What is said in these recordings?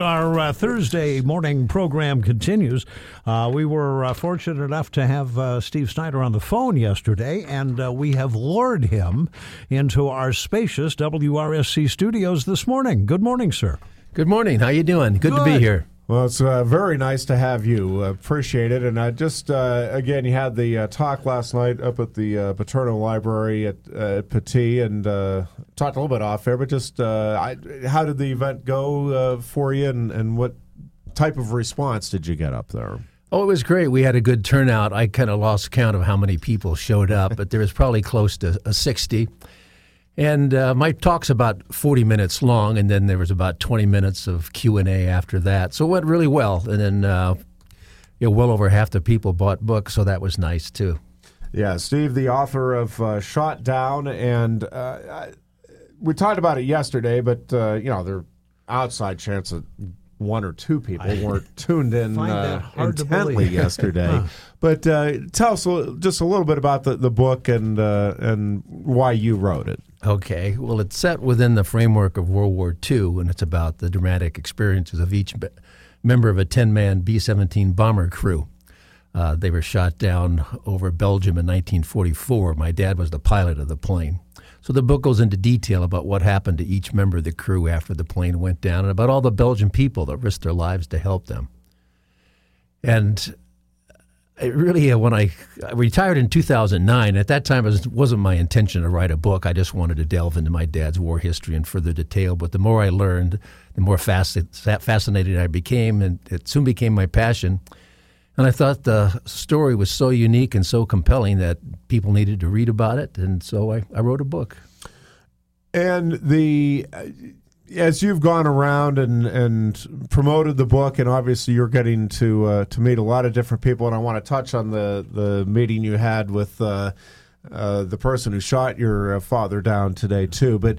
Our Thursday morning program continues. We were fortunate enough to have Steve Snyder on the phone yesterday, and we have lured him into our spacious WRSC studios this morning. Good morning, sir. Good morning. How you doing? Good to be here. Well, it's very nice to have you. Appreciate it. And I just, again, you had the talk last night up at the Paterno Library at Petit, and talked a little bit off air, but just how did the event go for you, and what type of response did you get up there? Oh, it was great. We had a good turnout. I kind of lost count of how many people showed up, but there was probably close to 60. And my talk's about 40 minutes long, and then there was about 20 minutes of Q&A after that. So it went really well. And then well over half the people bought books, so that was nice, too. Yeah, Steve, the author of Shot Down, and we talked about it yesterday, but, there are outside chance that one or two people weren't tuned in intently yesterday. But tell us just a little bit about the book and why you wrote it. Okay. Well, it's set within the framework of World War II, and it's about the dramatic experiences of each member of a 10-man B-17 bomber crew. They were shot down over Belgium in 1944. My dad was the pilot of the plane. So the book goes into detail about what happened to each member of the crew after the plane went down, and about all the Belgian people that risked their lives to help them. And it really, when I retired in 2009, at that time it wasn't my intention to write a book. I just wanted to delve into my dad's war history in further detail. But the more I learned, the more fascinated I became, and it soon became my passion. And I thought the story was so unique and so compelling that people needed to read about it, and so I wrote a book. And as you've gone around and promoted the book, and obviously you're getting to meet a lot of different people, and I want to touch on the meeting you had with the person who shot your father down today too. But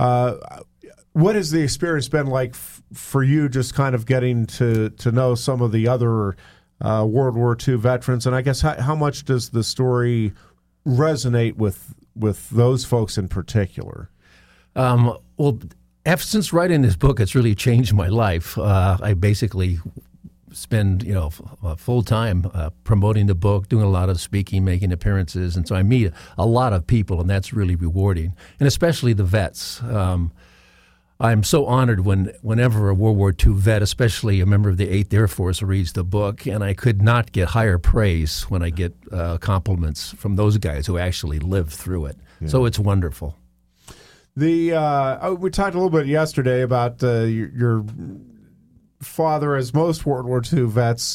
what has the experience been like for you, just kind of getting to know some of the other World War II veterans, and I guess how much does the story resonate with those folks in particular? Since writing this book, it's really changed my life. I basically spend full time promoting the book, doing a lot of speaking, making appearances, and so I meet a lot of people, and that's really rewarding, and especially the vets. I'm so honored whenever a World War II vet, especially a member of the 8th Air Force, reads the book, and I could not get higher praise when I get compliments from those guys who actually lived through it. Yeah. So it's wonderful. We talked a little bit yesterday about your father, as most World War II vets,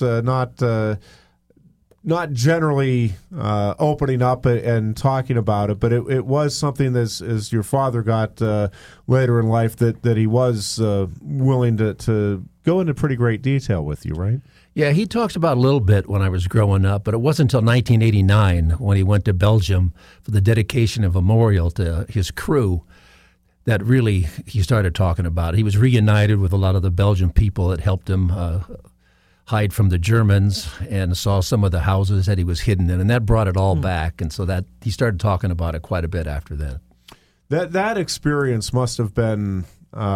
not generally opening up and talking about it, but it was something as your father got later in life that he was willing to go into pretty great detail with you, right? Yeah, he talks about a little bit when I was growing up, but it wasn't until 1989 when he went to Belgium for the dedication of a memorial to his crew that really he started talking about it. He was reunited with a lot of the Belgian people that helped him hide from the Germans, and saw some of the houses that he was hidden in, and that brought it all back. And so that he started talking about it quite a bit after that. That experience must have been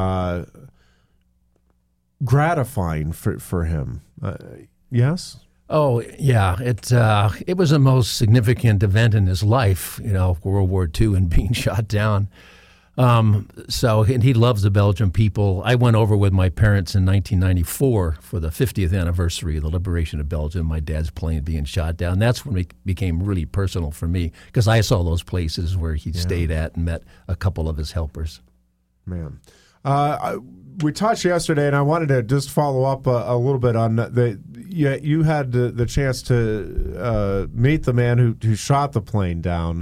gratifying for him. Yes? Oh, yeah. It was the most significant event in his life, World War II and being shot down. And he loves the Belgian people. I went over with my parents in 1994 for the 50th anniversary of the liberation of Belgium, my dad's plane being shot down. That's when it became really personal for me, because I saw those places where he stayed at and met a couple of his helpers. Man. We touched yesterday, and I wanted to just follow up a little bit on you had the chance to meet the man who shot the plane down.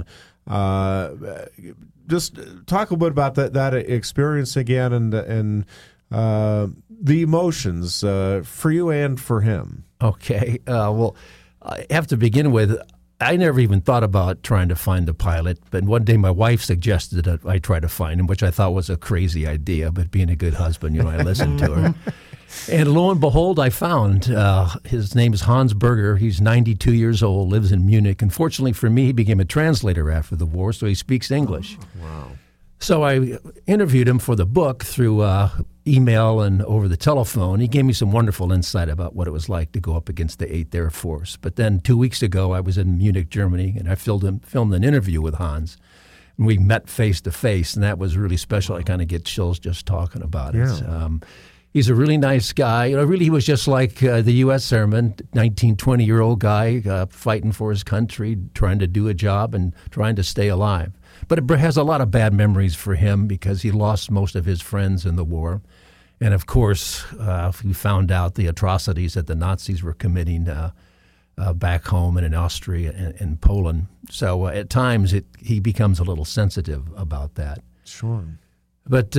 Just talk a little bit about that experience again, and the emotions for you and for him. Okay. Well, I have to begin with, I never even thought about trying to find the pilot, but one day my wife suggested that I try to find him, which I thought was a crazy idea, but being a good husband, I listened to her. And lo and behold, I found his name is Hans Berger. He's 92 years old, lives in Munich. And fortunately for me, he became a translator after the war, so he speaks English. Wow. So I interviewed him for the book through email and over the telephone. He gave me some wonderful insight about what it was like to go up against the 8th Air Force. But then 2 weeks ago, I was in Munich, Germany, and I filmed an interview with Hans. And we met face to face, and that was really special. I kind of get chills just talking about it. Yeah. He's a really nice guy. Really, he was just like the U.S. Airman, 19, 20-year-old guy fighting for his country, trying to do a job and trying to stay alive. But it has a lot of bad memories for him because he lost most of his friends in the war. And, of course, we found out the atrocities that the Nazis were committing back home and in Austria and Poland. So at times he becomes a little sensitive about that. Sure. But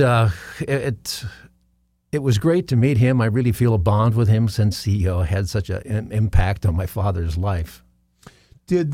it was great to meet him. I really feel a bond with him since he had such an impact on my father's life. Did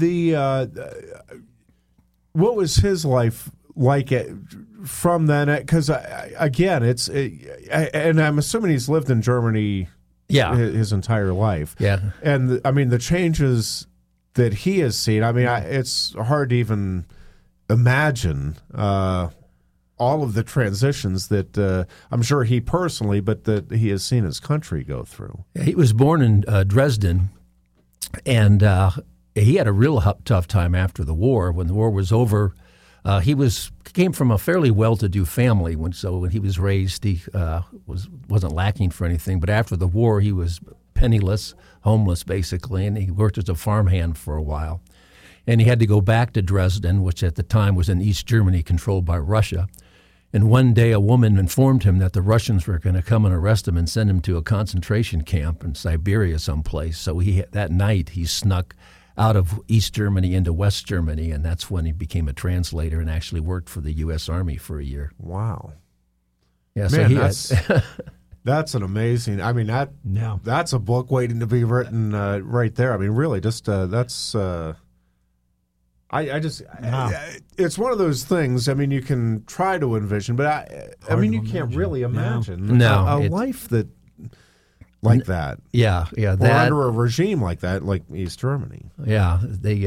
what was his life like from then? Because again, and I'm assuming he's lived in Germany, his entire life. Yeah, and I mean the changes that he has seen. I mean, it's hard to even imagine all of the transitions that I'm sure he personally, but that he has seen his country go through. He was born in Dresden, and he had a real tough time after the war. When the war was over, he came from a fairly well-to-do family. So when he was raised, he wasn't lacking for anything. But after the war, he was penniless, homeless basically, and he worked as a farmhand for a while. And he had to go back to Dresden, which at the time was in East Germany, controlled by Russia. And one day a woman informed him that the Russians were going to come and arrest him and send him to a concentration camp in Siberia someplace. So that night he snuck out of East Germany into West Germany, and that's when he became a translator and actually worked for the U.S. Army for a year. Wow. Yeah, Man, so that's an amazing, I mean, that's a book waiting to be written right there. I mean, really, just that's... it's one of those things. I mean, you can try to envision, but I mean, you can't really imagine a life like that. Yeah, or under a regime like that, like East Germany. Yeah,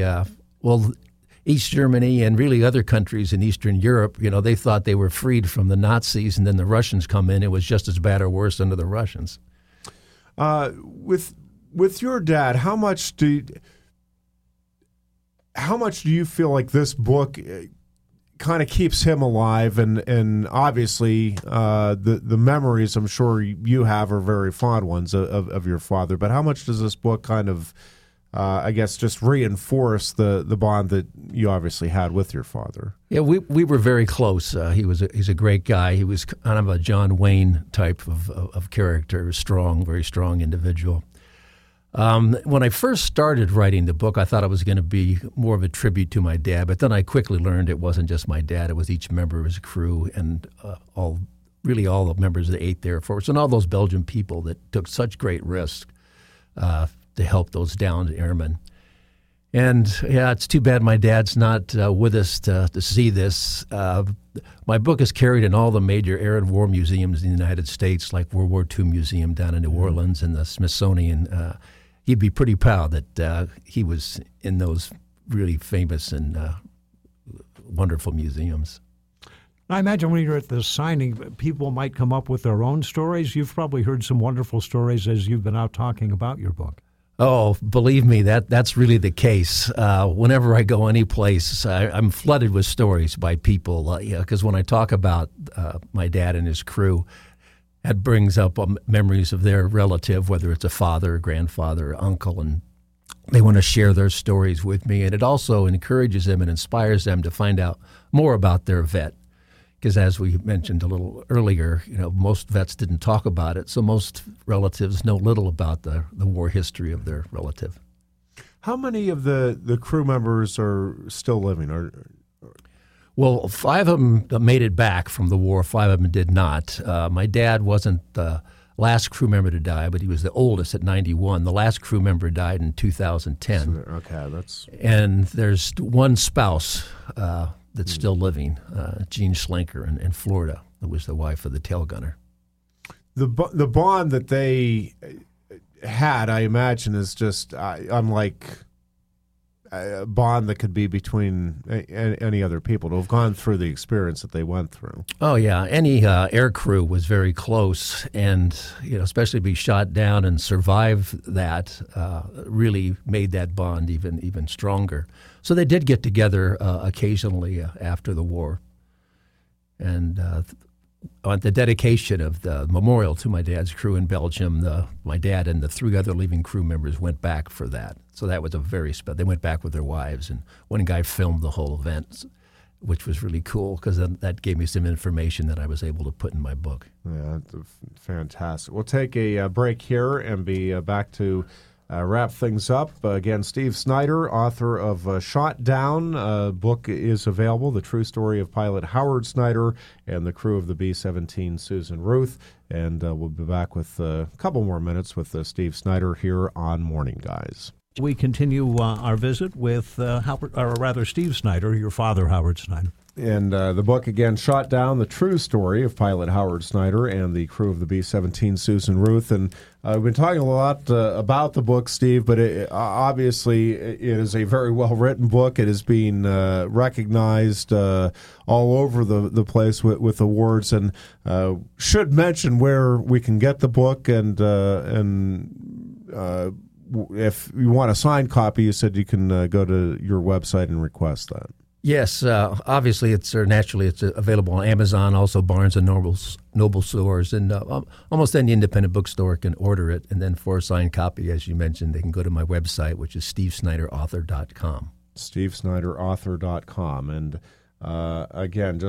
East Germany and really other countries in Eastern Europe, they thought they were freed from the Nazis, and then the Russians come in. It was just as bad or worse under the Russians. With your dad, how much do you feel like this book kind of keeps him alive? And obviously, the memories I'm sure you have are very fond ones of your father. But how much does this book kind of, I guess, just reinforce the bond that you obviously had with your father? Yeah, we were very close. He's a great guy. He was kind of a John Wayne type of character, very strong individual. When I first started writing the book, I thought it was going to be more of a tribute to my dad, but then I quickly learned it wasn't just my dad. It was each member of his crew and all the members of the 8th Air Force and all those Belgian people that took such great risks to help those downed airmen. And, yeah, it's too bad my dad's not with us to see this. My book is carried in all the major air and war museums in the United States, like World War II Museum down in New Orleans and the Smithsonian. He'd be pretty proud that he was in those really famous and wonderful museums. I imagine when you're at the signing, people might come up with their own stories. You've probably heard some wonderful stories as you've been out talking about your book. Oh, believe me, that's really the case. Whenever I go any place, I'm flooded with stories by people. Because when I talk about my dad and his crew, that brings up memories of their relative, whether it's a father, grandfather, or uncle, and they want to share their stories with me. And it also encourages them and inspires them to find out more about their vet. Because as we mentioned a little earlier, most vets didn't talk about it, so most relatives know little about the war history of their relative. How many of the crew members are still living? Well, 5 of them made it back from the war. 5 of them did not. My dad wasn't the last crew member to die, but he was the oldest at 91. The last crew member died in 2010. And there's one spouse that's still living, Jean Schlenker in Florida, who was the wife of the tail gunner. The bond that they had, I imagine, is just unlike bond that could be between any other people to have gone through the experience that they went through. Oh yeah, any air crew was very close, and especially to be shot down and survive that really made that bond even stronger. So they did get together occasionally after the war, and on the dedication of the memorial to my dad's crew in Belgium, my dad and the 3 other leaving crew members went back for that. So that was a very special. They went back with their wives, and one guy filmed the whole event, which was really cool because that gave me some information that I was able to put in my book. Yeah, fantastic. We'll take a break here and be back to wrap things up. Again, Steve Snyder, author of Shot Down. Book is available, The True Story of Pilot Howard Snyder and the crew of the B-17 Susan Ruth. And we'll be back with a couple more minutes with Steve Snyder here on Morning Guys. We continue our visit with Steve Snyder, your father, Howard Snyder. And the book, again, Shot Down, The True Story of Pilot Howard Snyder and the crew of the B-17 Susan Ruth. And we've been talking a lot about the book, Steve, but obviously it is a very well-written book. It is being recognized all over the place with awards. And should mention where we can get the book and if you want a signed copy, you said you can go to your website and request that. Yes, obviously it's available on Amazon, also Barnes and Noble stores, and almost any independent bookstore can order it. And then for a signed copy, as you mentioned, they can go to my website, which is stevesnyderauthor.com. stevesnyderauthor.com. And again,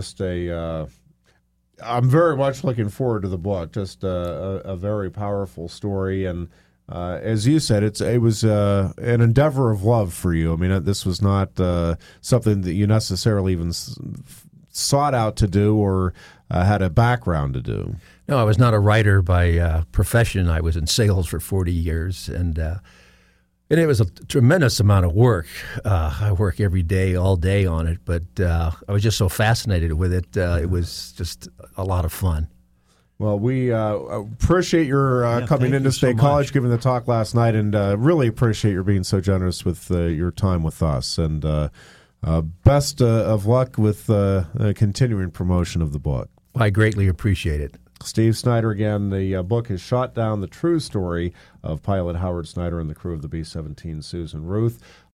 I'm very much looking forward to the book. Just a very powerful story, and as you said, it was an endeavor of love for you. I mean, this was not something that you necessarily even sought out to do or had a background to do. No, I was not a writer by profession. I was in sales for 40 years, and it was a tremendous amount of work. I work every day, all day on it, but I was just so fascinated with it. It was just a lot of fun. Well, we appreciate your coming into State College, giving the talk last night, and really appreciate your being so generous with your time with us. And best of luck with continuing promotion of the book. I greatly appreciate it. Steve Snyder again. The book is Shot Down, The True Story of Pilot Howard Snyder and the crew of the B-17 Susan Ruth.